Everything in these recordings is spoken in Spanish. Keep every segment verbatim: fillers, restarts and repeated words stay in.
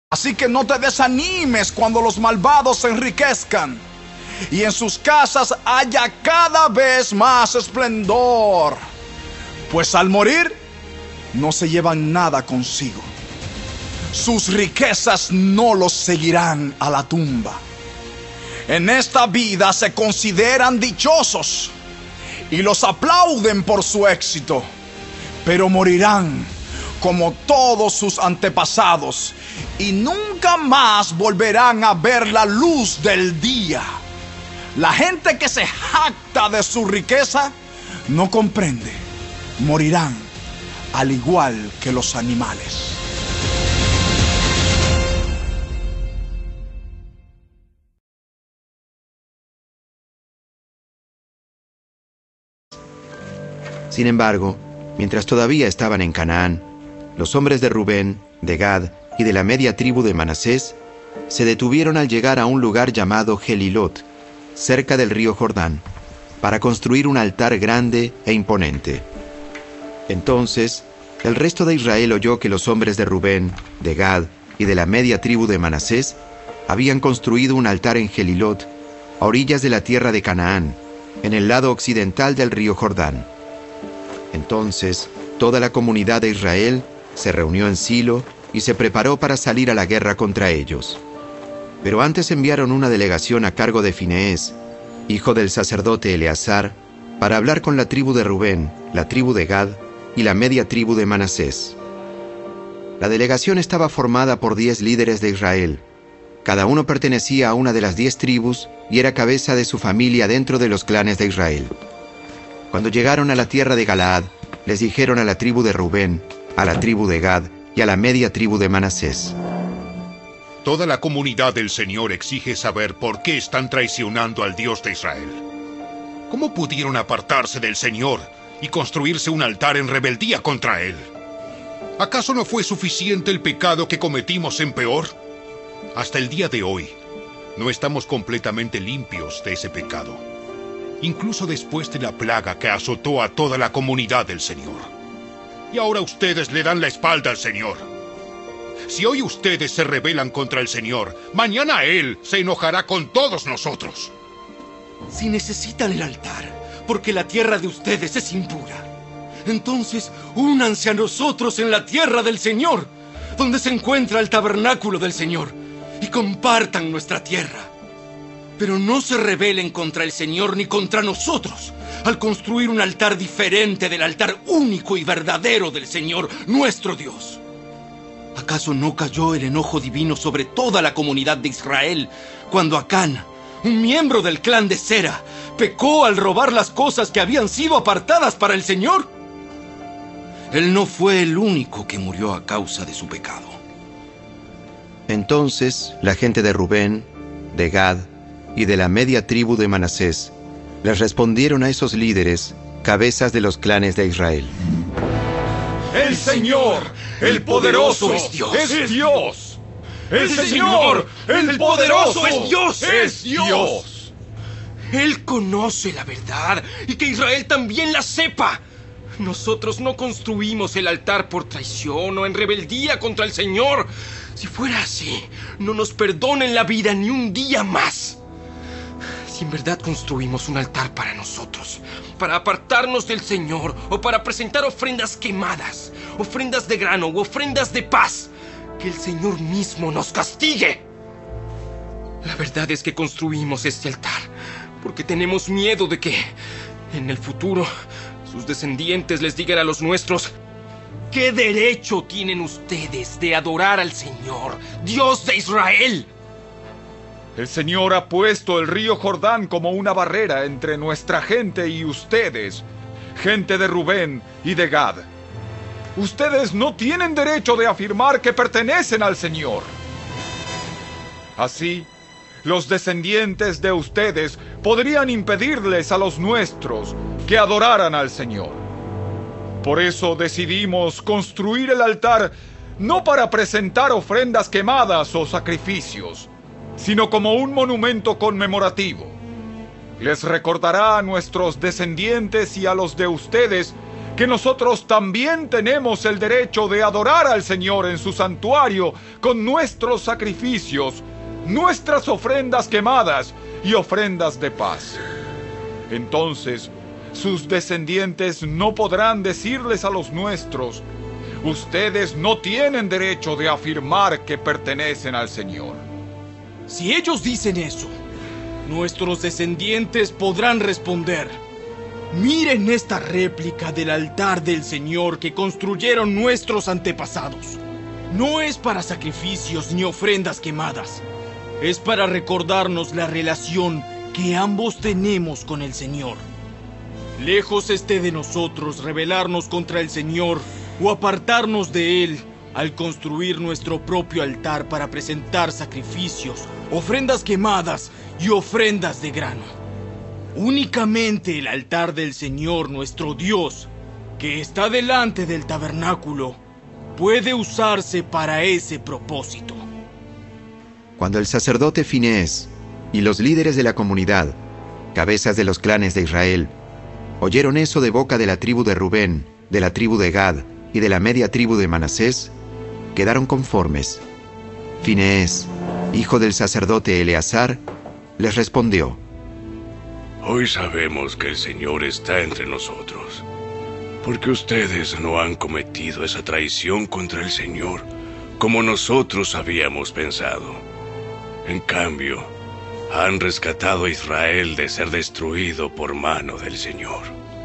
Así que no te desanimes cuando los malvados se enriquezcan y en sus casas haya cada vez más esplendor, pues al morir no se llevan nada consigo. Sus riquezas no los seguirán a la tumba. En esta vida se consideran dichosos y los aplauden por su éxito, pero morirán como todos sus antepasados y nunca más volverán a ver la luz del día. La gente que se jacta de su riqueza no comprende. Morirán al igual que los animales. Sin embargo, mientras todavía estaban en Canaán, los hombres de Rubén, de Gad y de la media tribu de Manasés se detuvieron al llegar a un lugar llamado Gelilot, cerca del río Jordán, para construir un altar grande e imponente. Entonces, el resto de Israel oyó que los hombres de Rubén, de Gad y de la media tribu de Manasés habían construido un altar en Gelilot, a orillas de la tierra de Canaán, en el lado occidental del río Jordán. Entonces, toda la comunidad de Israel se reunió en Silo y se preparó para salir a la guerra contra ellos. Pero antes enviaron una delegación a cargo de Fineés, hijo del sacerdote Eleazar, para hablar con la tribu de Rubén, la tribu de Gad y la media tribu de Manasés. La delegación estaba formada por diez líderes de Israel. Cada uno pertenecía a una de las diez tribus y era cabeza de su familia dentro de los clanes de Israel. Cuando llegaron a la tierra de Galaad, les dijeron a la tribu de Rubén, a la tribu de Gad y a la media tribu de Manasés: Toda la comunidad del Señor exige saber por qué están traicionando al Dios de Israel. ¿Cómo pudieron apartarse del Señor y construirse un altar en rebeldía contra Él? ¿Acaso no fue suficiente el pecado que cometimos en Peor? Hasta el día de hoy, no estamos completamente limpios de ese pecado, incluso después de la plaga que azotó a toda la comunidad del Señor. Y ahora ustedes le dan la espalda al Señor. Si hoy ustedes se rebelan contra el Señor, mañana Él se enojará con todos nosotros. Si necesitan el altar, porque la tierra de ustedes es impura, entonces únanse a nosotros en la tierra del Señor, donde se encuentra el tabernáculo del Señor, y compartan nuestra tierra. Pero no se rebelen contra el Señor ni contra nosotros al construir un altar diferente del altar único y verdadero del Señor, nuestro Dios. ¿Acaso no cayó el enojo divino sobre toda la comunidad de Israel cuando Acán, un miembro del clan de Sera, pecó al robar las cosas que habían sido apartadas para el Señor? Él no fue el único que murió a causa de su pecado. Entonces la gente de Rubén, de Gad y de la media tribu de Manasés les respondieron a esos líderes, cabezas de los clanes de Israel: El Señor, el poderoso, es Dios. Es Dios. El Señor, el poderoso, es Dios. Es Dios. Él conoce la verdad y que Israel también la sepa. Nosotros no construimos el altar por traición o en rebeldía contra el Señor. Si fuera así, no nos perdonen la vida ni un día más. Si en verdad construimos un altar para nosotros, para apartarnos del Señor o para presentar ofrendas quemadas, ofrendas de grano u ofrendas de paz, que el Señor mismo nos castigue. La verdad es que construimos este altar porque tenemos miedo de que, en el futuro, sus descendientes les digan a los nuestros: ¿qué derecho tienen ustedes de adorar al Señor, Dios de Israel? El Señor ha puesto el río Jordán como una barrera entre nuestra gente y ustedes, gente de Rubén y de Gad. Ustedes no tienen derecho de afirmar que pertenecen al Señor. Así, los descendientes de ustedes podrían impedirles a los nuestros que adoraran al Señor. Por eso decidimos construir el altar no para presentar ofrendas quemadas o sacrificios, sino como un monumento conmemorativo. Les recordará a nuestros descendientes y a los de ustedes que nosotros también tenemos el derecho de adorar al Señor en su santuario con nuestros sacrificios, nuestras ofrendas quemadas y ofrendas de paz. Entonces, sus descendientes no podrán decirles a los nuestros: ustedes no tienen derecho de afirmar que pertenecen al Señor. Si ellos dicen eso, nuestros descendientes podrán responder: miren esta réplica del altar del Señor que construyeron nuestros antepasados. No es para sacrificios ni ofrendas quemadas. Es para recordarnos la relación que ambos tenemos con el Señor. Lejos esté de nosotros rebelarnos contra el Señor o apartarnos de Él al construir nuestro propio altar para presentar sacrificios, ofrendas quemadas y ofrendas de grano. Únicamente el altar del Señor nuestro Dios, que está delante del tabernáculo, puede usarse para ese propósito. Cuando el sacerdote Finehés y los líderes de la comunidad, cabezas de los clanes de Israel, oyeron eso de boca de la tribu de Rubén, de la tribu de Gad y de la media tribu de Manasés, quedaron conformes. Finehés, hijo del sacerdote Eleazar, les respondió: Hoy sabemos que el Señor está entre nosotros, porque ustedes no han cometido esa traición contra el Señor como nosotros habíamos pensado. En cambio, han rescatado a Israel de ser destruido por mano del Señor.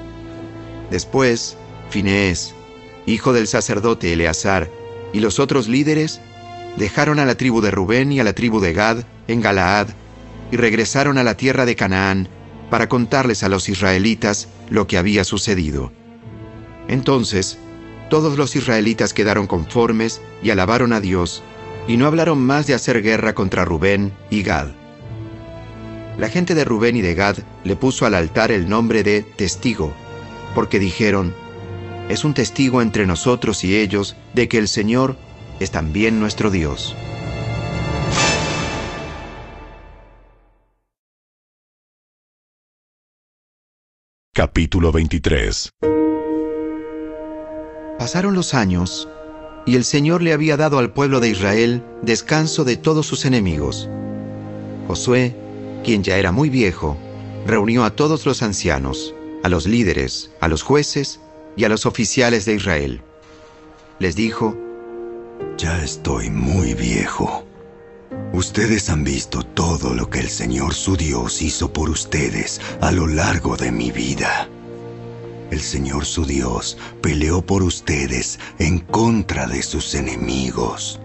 Después, Finehés, hijo del sacerdote Eleazar, y los otros líderes dejaron a la tribu de Rubén y a la tribu de Gad en Galaad y regresaron a la tierra de Canaán para contarles a los israelitas lo que había sucedido. Entonces, todos los israelitas quedaron conformes y alabaron a Dios, y no hablaron más de hacer guerra contra Rubén y Gad. La gente de Rubén y de Gad le puso al altar el nombre de Testigo, porque dijeron: es un testigo entre nosotros y ellos de que el Señor es también nuestro Dios. Capítulo veintitrés. Pasaron los años, y el Señor le había dado al pueblo de Israel descanso de todos sus enemigos. Josué, quien ya era muy viejo, reunió a todos los ancianos, a los líderes, a los jueces y a los oficiales de Israel. Les dijo: Ya estoy muy viejo. Ustedes han visto todo lo que el Señor su Dios hizo por ustedes a lo largo de mi vida. El Señor su Dios peleó por ustedes en contra de sus enemigos.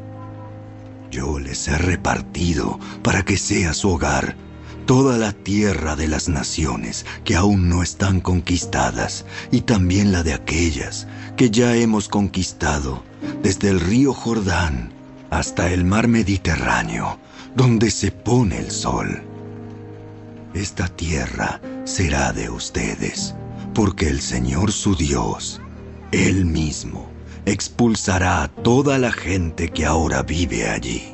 Yo les he repartido para que sea su hogar toda la tierra de las naciones que aún no están conquistadas, y también la de aquellas que ya hemos conquistado, desde el río Jordán hasta el mar Mediterráneo, donde se pone el sol. Esta tierra será de ustedes, porque el Señor su Dios, Él mismo, expulsará a toda la gente que ahora vive allí.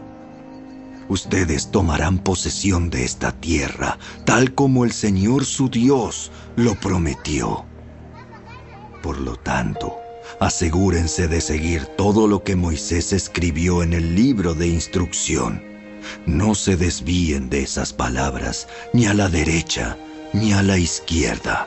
Ustedes tomarán posesión de esta tierra, tal como el Señor su Dios lo prometió. Por lo tanto, asegúrense de seguir todo lo que Moisés escribió en el libro de instrucción. No se desvíen de esas palabras, ni a la derecha, ni a la izquierda.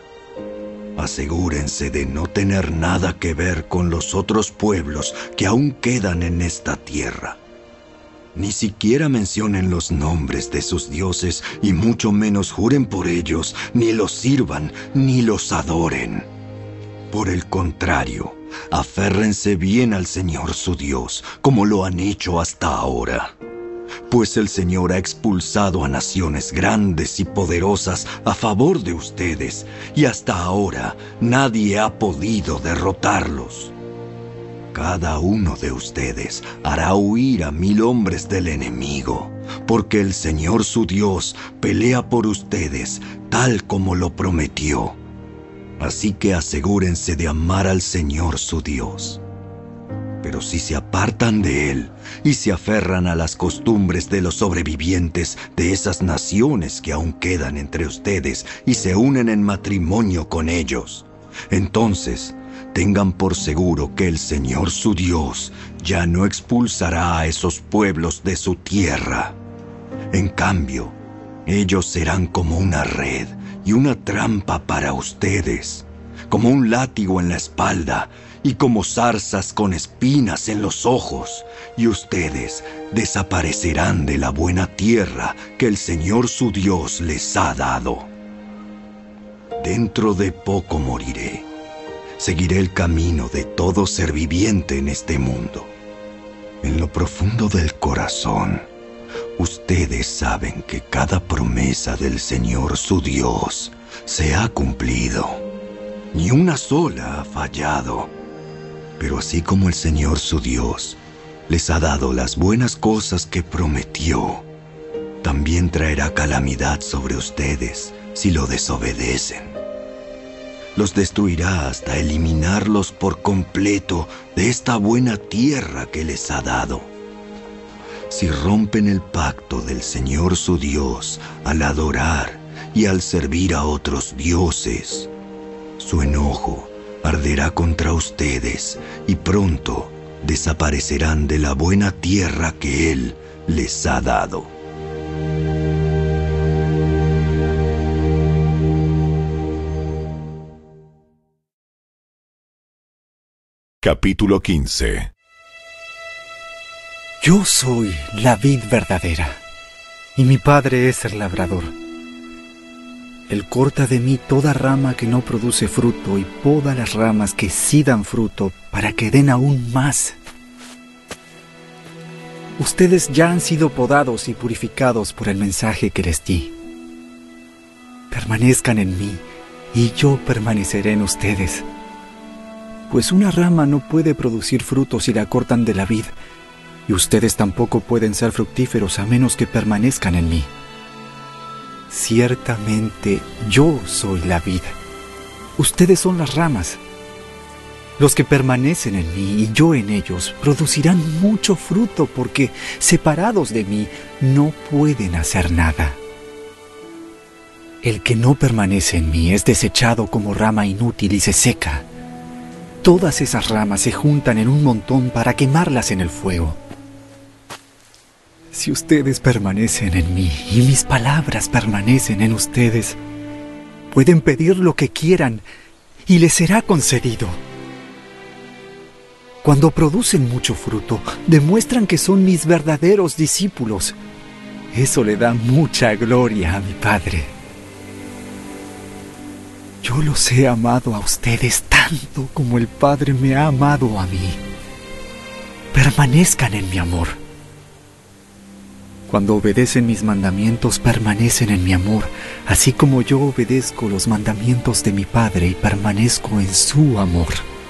Asegúrense de no tener nada que ver con los otros pueblos que aún quedan en esta tierra. Ni siquiera mencionen los nombres de sus dioses, y mucho menos juren por ellos, ni los sirvan, ni los adoren. Por el contrario, aférrense bien al Señor su Dios, como lo han hecho hasta ahora. Pues el Señor ha expulsado a naciones grandes y poderosas a favor de ustedes, y hasta ahora nadie ha podido derrotarlos. Cada uno de ustedes hará huir a mil hombres del enemigo, porque el Señor su Dios pelea por ustedes tal como lo prometió. Así que asegúrense de amar al Señor su Dios. Pero si se apartan de Él y se aferran a las costumbres de los sobrevivientes de esas naciones que aún quedan entre ustedes y se unen en matrimonio con ellos, entonces tengan por seguro que el Señor su Dios ya no expulsará a esos pueblos de su tierra. En cambio, ellos serán como una red y una trampa para ustedes, como un látigo en la espalda y como zarzas con espinas en los ojos, y ustedes desaparecerán de la buena tierra que el Señor su Dios les ha dado. Dentro de poco moriré. Seguiré el camino de todo ser viviente en este mundo. En lo profundo del corazón, ustedes saben que cada promesa del Señor su Dios se ha cumplido. Ni una sola ha fallado. Pero así como el Señor su Dios les ha dado las buenas cosas que prometió, también traerá calamidad sobre ustedes si lo desobedecen. Los destruirá hasta eliminarlos por completo de esta buena tierra que les ha dado. Si rompen el pacto del Señor su Dios al adorar y al servir a otros dioses, su enojo arderá contra ustedes y pronto desaparecerán de la buena tierra que Él les ha dado. Capítulo quince. Yo soy la vid verdadera, y mi Padre es el labrador. Él corta de mí toda rama que no produce fruto y poda las ramas que sí dan fruto para que den aún más. Ustedes ya han sido podados y purificados por el mensaje que les di. Permanezcan en mí y yo permaneceré en ustedes. Pues una rama no puede producir frutos si la cortan de la vid, y ustedes tampoco pueden ser fructíferos a menos que permanezcan en mí. Ciertamente yo soy la vid. Ustedes son las ramas. Los que permanecen en mí y yo en ellos producirán mucho fruto porque separados de mí no pueden hacer nada. El que no permanece en mí es desechado como rama inútil y se seca. Todas esas ramas se juntan en un montón para quemarlas en el fuego. Si ustedes permanecen en mí y mis palabras permanecen en ustedes, pueden pedir lo que quieran y les será concedido. Cuando producen mucho fruto, demuestran que son mis verdaderos discípulos. Eso le da mucha gloria a mi Padre. Yo los he amado a ustedes tanto como el Padre me ha amado a mí. Permanezcan en mi amor. Cuando obedecen mis mandamientos, permanecen en mi amor, así como yo obedezco los mandamientos de mi Padre y permanezco en su amor.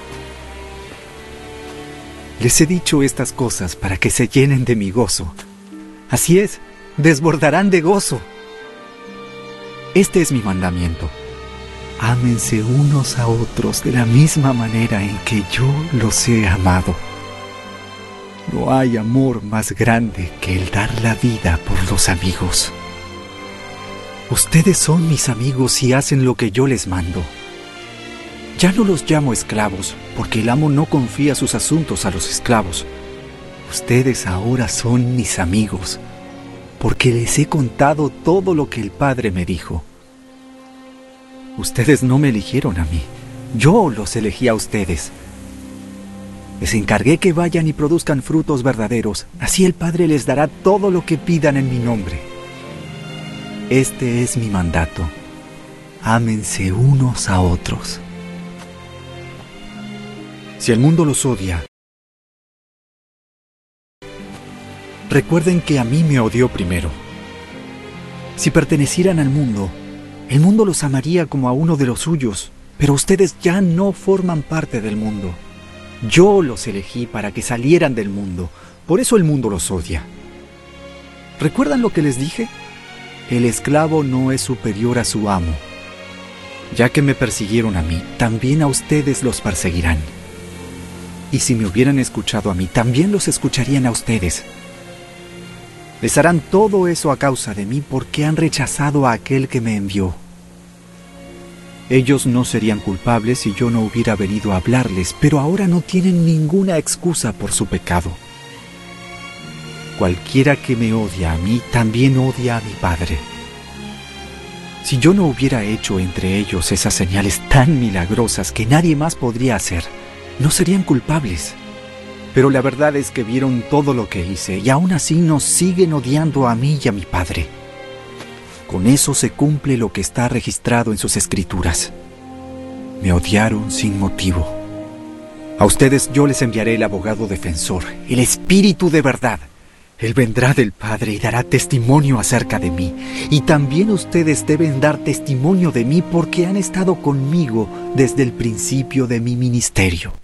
Les he dicho estas cosas para que se llenen de mi gozo. Así es, desbordarán de gozo. Este es mi mandamiento. Ámense unos a otros de la misma manera en que yo los he amado. No hay amor más grande que el dar la vida por los amigos. Ustedes son mis amigos y hacen lo que yo les mando. Ya no los llamo esclavos, porque el amo no confía sus asuntos a los esclavos. Ustedes ahora son mis amigos, porque les he contado todo lo que el Padre me dijo. Ustedes no me eligieron a mí, yo los elegí a ustedes. Les encargué que vayan y produzcan frutos verdaderos, así el Padre les dará todo lo que pidan en mi nombre. Este es mi mandato: ámense unos a otros. Si el mundo los odia, recuerden que a mí me odió primero. Si pertenecieran al mundo, el mundo los amaría como a uno de los suyos, pero ustedes ya no forman parte del mundo. Yo los elegí para que salieran del mundo, por eso el mundo los odia. ¿Recuerdan lo que les dije? El esclavo no es superior a su amo. Ya que me persiguieron a mí, también a ustedes los perseguirán. Y si me hubieran escuchado a mí, también los escucharían a ustedes. Les harán todo eso a causa de mí porque han rechazado a aquel que me envió. Ellos no serían culpables si yo no hubiera venido a hablarles, pero ahora no tienen ninguna excusa por su pecado. Cualquiera que me odia a mí, también odia a mi Padre. Si yo no hubiera hecho entre ellos esas señales tan milagrosas que nadie más podría hacer, no serían culpables. Pero la verdad es que vieron todo lo que hice y aún así nos siguen odiando a mí y a mi Padre. Con eso se cumple lo que está registrado en sus escrituras. Me odiaron sin motivo. A ustedes yo les enviaré el abogado defensor, el Espíritu de verdad. Él vendrá del Padre y dará testimonio acerca de mí. Y también ustedes deben dar testimonio de mí porque han estado conmigo desde el principio de mi ministerio.